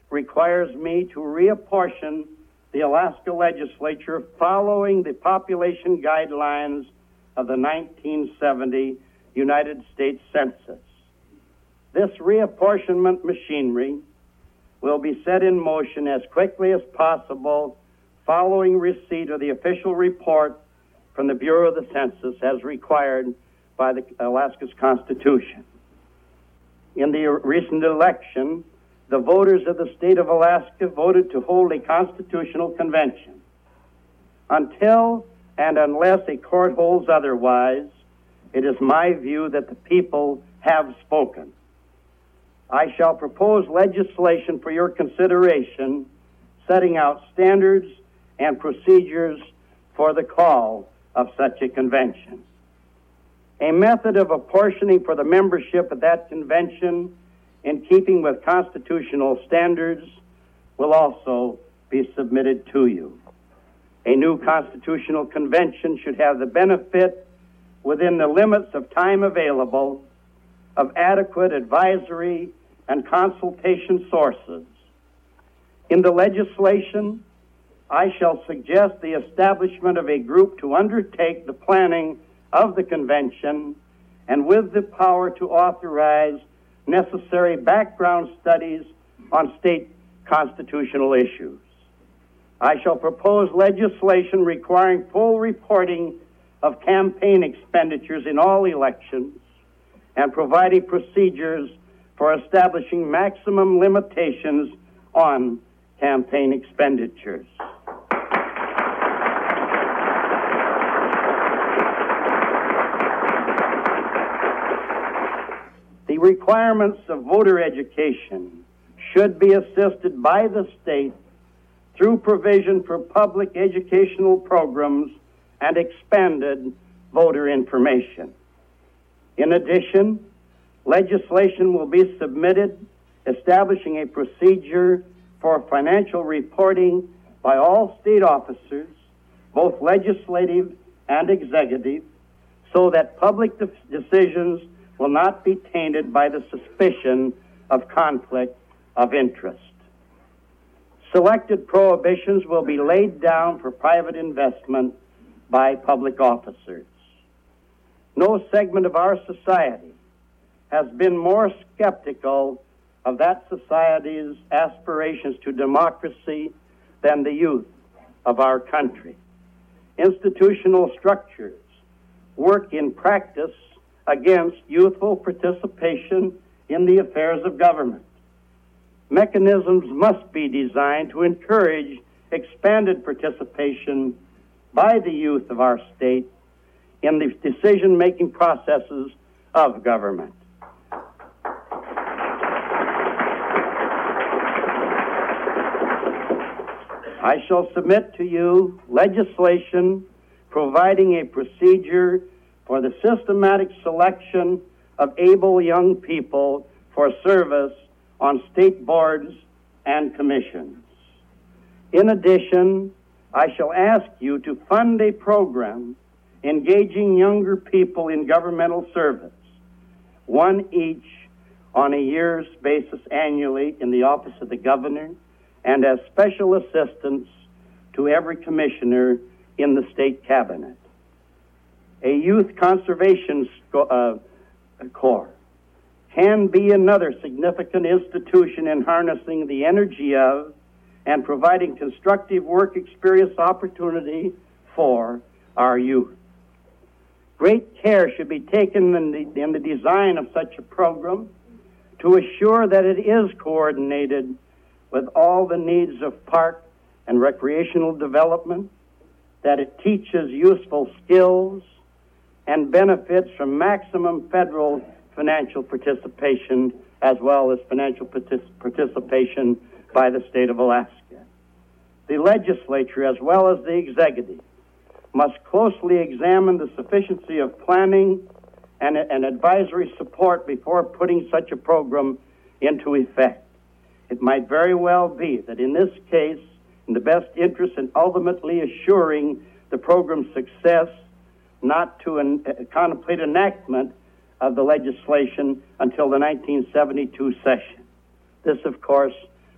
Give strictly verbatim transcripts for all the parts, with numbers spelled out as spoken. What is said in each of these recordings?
requires me to reapportion the Alaska legislature following the population guidelines of the nineteen seventy United States Census. This reapportionment machinery will be set in motion as quickly as possible following receipt of the official report from the Bureau of the Census as required by the Alaska's Constitution. In the recent election, the voters of the state of Alaska voted to hold a constitutional convention. Until and unless a court holds otherwise, it is my view that the people have spoken. I shall propose legislation for your consideration, setting out standards and procedures for the call of such a convention. A method of apportioning for the membership of that convention in keeping with constitutional standards will also be submitted to you. A new constitutional convention should have the benefit, within the limits of time available, of adequate advisory and consultation sources. In the legislation, I shall suggest the establishment of a group to undertake the planning of the convention and with the power to authorize necessary background studies on state constitutional issues. I shall propose legislation requiring full reporting of campaign expenditures in all elections and providing procedures for establishing maximum limitations on campaign expenditures. The requirements of voter education should be assisted by the state through provision for public educational programs and expanded voter information. In addition, legislation will be submitted establishing a procedure for financial reporting by all state officers, both legislative and executive, so that public de- decisions will not be tainted by the suspicion of conflict of interest. Selected prohibitions will be laid down for private investment by public officers. No segment of our society has been more skeptical of that society's aspirations to democracy than the youth of our country. Institutional structures work in practice against youthful participation in the affairs of government. Mechanisms must be designed to encourage expanded participation by the youth of our state in the decision-making processes of government. I shall submit to you legislation providing a procedure for the systematic selection of able young people for service on state boards and commissions. In addition, I shall ask you to fund a program engaging younger people in governmental service, one each on a year's basis annually in the office of the governor and as special assistants to every commissioner in the state cabinet. A youth conservation uh, corps can be another significant institution in harnessing the energy of and providing constructive work experience opportunity for our youth. Great care should be taken in the, in the design of such a program to assure that it is coordinated with all the needs of park and recreational development, that it teaches useful skills, and benefits from maximum federal financial participation as well as financial partic- participation by the state of Alaska. The legislature as well as the executive must closely examine the sufficiency of planning and, and advisory support before putting such a program into effect. It might very well be that in this case, in the best interest in ultimately assuring the program's success, not to an, uh, contemplate enactment of the legislation until the nineteen seventy-two session. This, of course,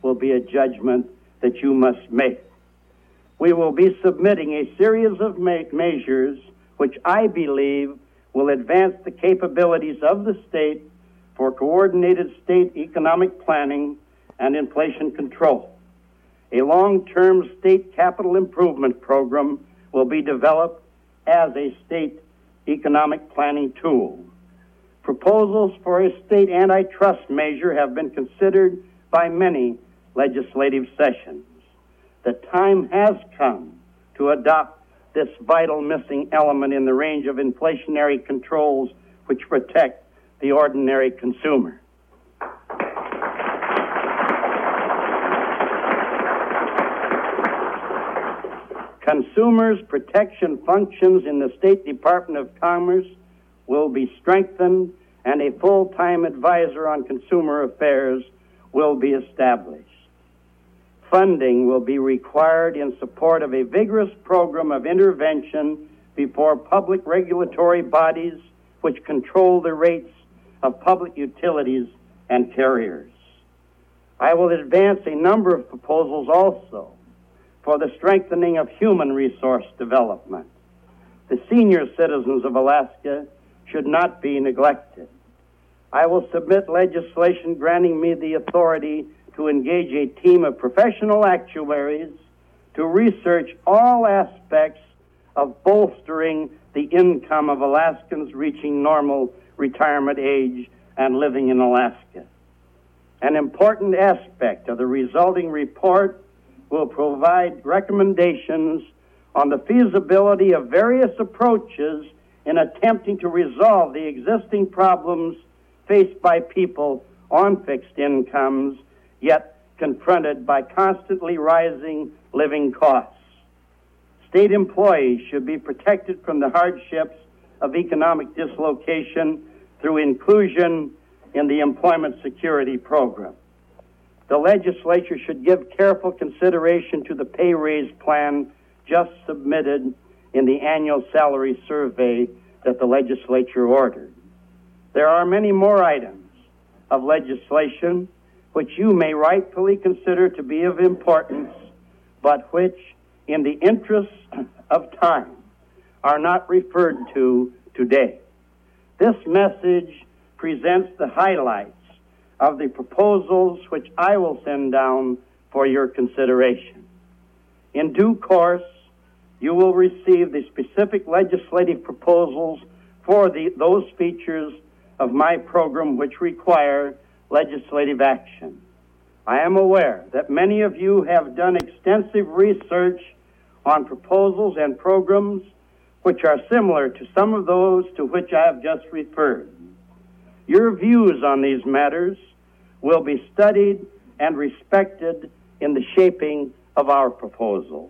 will be a judgment that you must make. We will be submitting a series of me- measures which I believe will advance the capabilities of the state for coordinated state economic planning and inflation control. A long-term state capital improvement program will be developed as a state economic planning tool. Proposals for a state antitrust measure have been considered by many legislative sessions. The time has come to adopt this vital missing element in the range of inflationary controls which protect the ordinary consumer. Consumers' protection functions in the State Department of Commerce will be strengthened, and a full-time advisor on consumer affairs will be established. Funding will be required in support of a vigorous program of intervention before public regulatory bodies which control the rates of public utilities and carriers. I will advance a number of proposals also for the strengthening of human resource development. The senior citizens of Alaska should not be neglected. I will submit legislation granting me the authority to engage a team of professional actuaries to research all aspects of bolstering the income of Alaskans reaching normal retirement age and living in Alaska. An important aspect of the resulting report will provide recommendations on the feasibility of various approaches in attempting to resolve the existing problems faced by people on fixed incomes, yet confronted by constantly rising living costs. State employees should be protected from the hardships of economic dislocation through inclusion in the Employment Security Program. The legislature should give careful consideration to the pay raise plan just submitted in the annual salary survey that the legislature ordered. There are many more items of legislation which you may rightfully consider to be of importance, but which, in the interest of time, are not referred to today. This message presents the highlights of the proposals which I will send down for your consideration. In due course, you will receive the specific legislative proposals for the, those features of my program which require legislative action. I am aware that many of you have done extensive research on proposals and programs which are similar to some of those to which I have just referred. Your views on these matters will be studied and respected in the shaping of our proposals.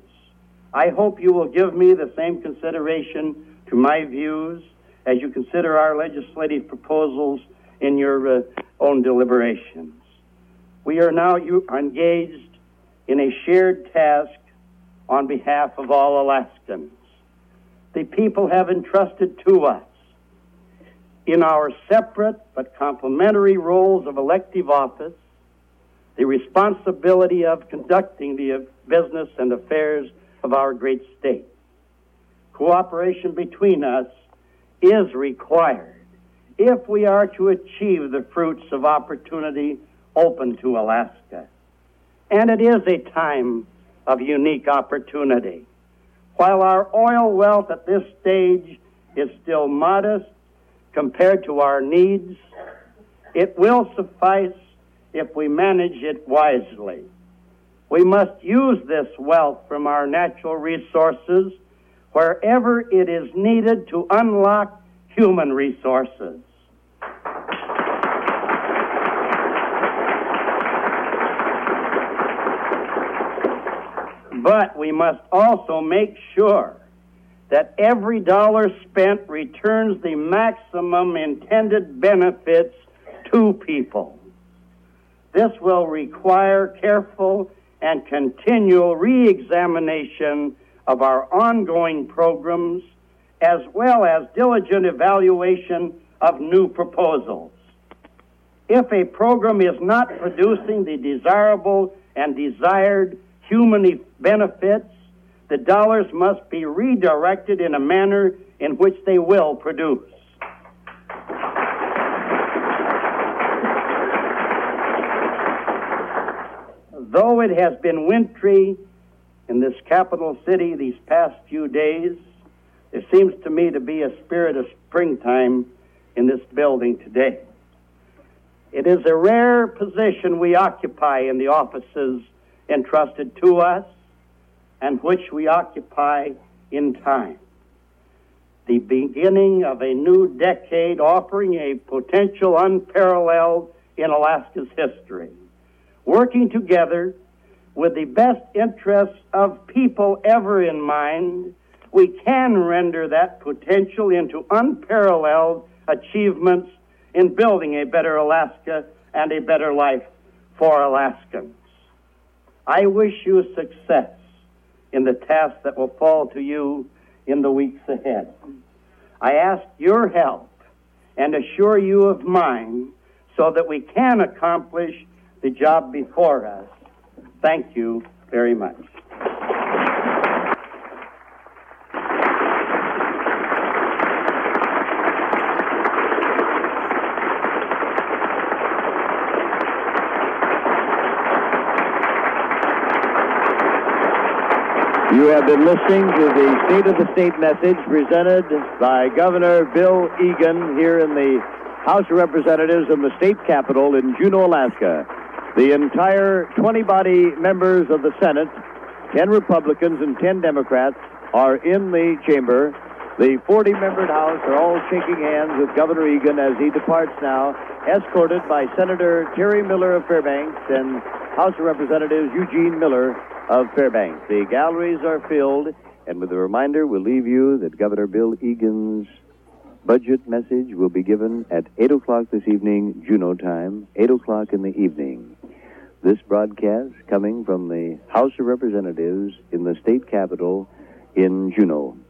I hope you will give me the same consideration to my views as you consider our legislative proposals in your uh, own deliberations. We are now you, engaged in a shared task on behalf of all Alaskans. The people have entrusted to us, in our separate but complementary roles of elective office, the responsibility of conducting the business and affairs of our great state. Cooperation between us is required if we are to achieve the fruits of opportunity open to Alaska. And it is a time of unique opportunity. While our oil wealth at this stage is still modest compared to our needs, it will suffice if we manage it wisely. We must use this wealth from our natural resources wherever it is needed to unlock human resources. But we must also make sure that every dollar spent returns the maximum intended benefits to people. This will require careful and continual re-examination of our ongoing programs, as well as diligent evaluation of new proposals. If a program is not producing the desirable and desired human benefits, the dollars must be redirected in a manner in which they will produce. Though it has been wintry in this capital city these past few days, there seems to me to be a spirit of springtime in this building today. It is a rare position we occupy in the offices entrusted to us and which we occupy in time. The beginning of a new decade offering a potential unparalleled in Alaska's history. Working together with the best interests of people ever in mind, we can render that potential into unparalleled achievements in building a better Alaska and a better life for Alaskans. I wish you success in the task that will fall to you in the weeks ahead. I ask your help and assure you of mine so that we can accomplish the job before us. Thank you very much. You have been listening to the State of the State message presented by Governor Bill Egan here in the House of Representatives of the state capitol in Juneau, Alaska. The entire twenty-body members of the Senate, ten Republicans and ten Democrats, are in the chamber. The forty-membered House are all shaking hands with Governor Egan as he departs now, escorted by Senator Terry Miller of Fairbanks and House of Representatives Eugene Miller of Fairbanks. The galleries are filled, and with a reminder, we'll leave you that Governor Bill Egan's budget message will be given at eight o'clock this evening, Juneau time, eight o'clock in the evening. This broadcast coming from the House of Representatives in the state capitol in Juneau.